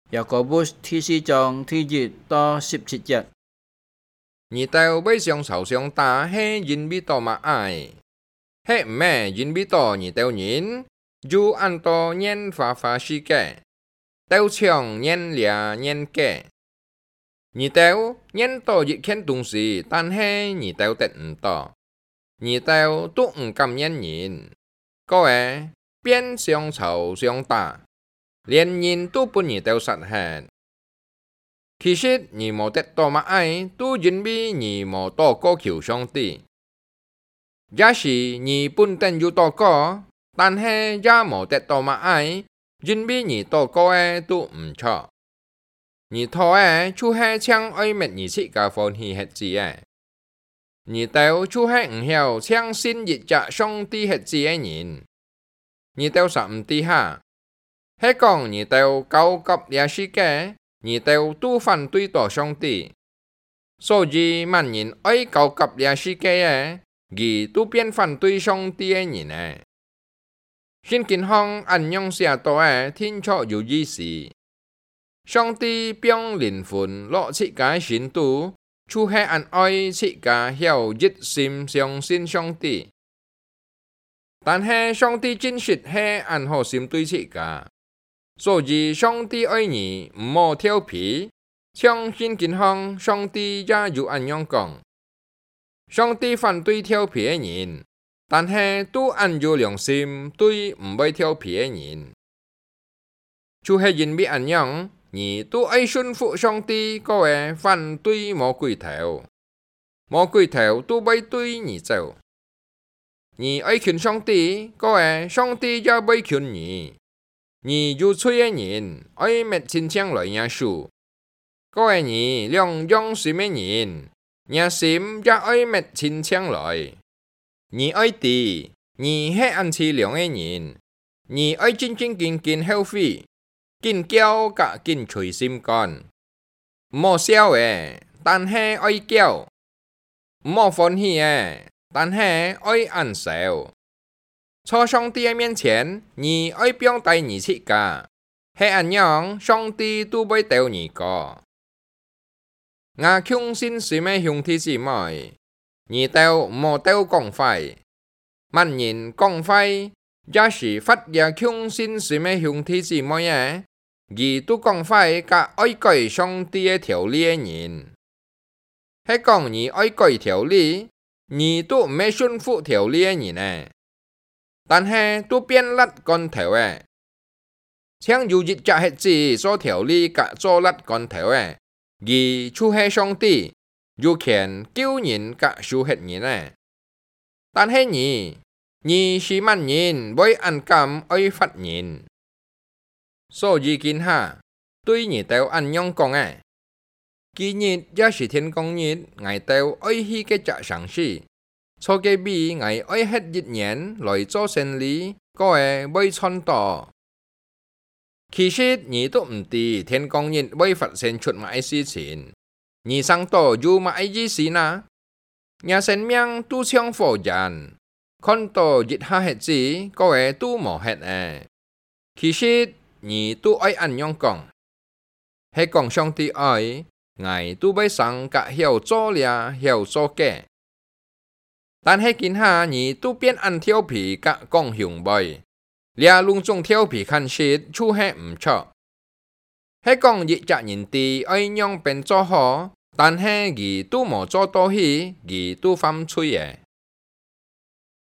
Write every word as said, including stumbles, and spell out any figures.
雅各布第四章第一到十七節。 二道要上朝上打，係因為多嘛愛，係唔係因為多二道人，就按多年花花世界，道長年倆年假。二道年多一件東西，但係二道得唔多，二道都唔敢nhận人，各位變上朝上打，連人都不二道實現。其實你冇得多嘛愛，都因為你冇多過求上帝。也是你本身有多過，但係也冇得多嘛愛，因為你多過嘅都唔錯。你拖嘅就係搶愛滅你自家歡喜嘅子嘅，你道就係唔曉搶信一隻上帝嘅子嘅人。你道實唔知下，係講你道高級嘅世界。二道都反對到上帝，所以萬人愛高級嘅世界嘅，佢都變反對上帝嘅人嘅。聖經上按樣寫到嘅，聽出有意思。上帝將靈魂落切嘅信徒，就係按愛切嘅曉熱心相信上帝。但係上帝真實係按好心對切嘅。所以上帝愛你唔好調皮，像聖經上上帝也有按樣講，上帝反對調皮嘅人，但係都按有良心對唔會調皮嘅人，就係因為按樣，你都愛順服上帝，各位反對魔鬼頭，魔鬼頭都會對你走，你愛勸上帝，各位上帝也會勸你。你有罪嘅人，愛滅親情來耶穌；各位你兩樣心嘅人，耶心也愛滅親情來。你愛地，你係按次良嘅人，你愛真真見見後悔，見叫甲見隨心肝，唔好笑嘅，但係愛叫；唔好歡喜嘅，但係愛按手。在上帝嘅面前，你愛表達你自家，係按樣，上帝都會對你個。我相信是咩兄弟姊妹，你都唔好都講壞，萬人講壞，也是發也相信是咩兄弟姊妹嘅，而都講壞甲愛改上帝嘅條例嘅人，係講你愛改條例，你都唔係順服條例嘅人呢。但係都變甩乾頭嘅，像有一隻瞎子所條理甲做甩乾頭嘅，而就係上帝有權救人甲受害人嘅。但係你，你是萬人會按感愛發人，所以今下對你都按樣講嘅，今日也是天公日，我都愛去嘅隻上市。初嘅比我愛吃一年來做生意，各位會傳道。其實你都唔知天公日會發生出乜事情，你上到有乜意思呢？你生命都像火焰，看到一下日子，各位都冇hết誒。其實你都愛按樣講，係講上帝愛，我都會上甲曉做了，曉做嘅。但係今下你都變按調皮甲講行為，兩兩種調皮看實就係唔錯。係講一隻人哋愛樣變做好，但係佢都冇做到去，佢都犯罪嘅。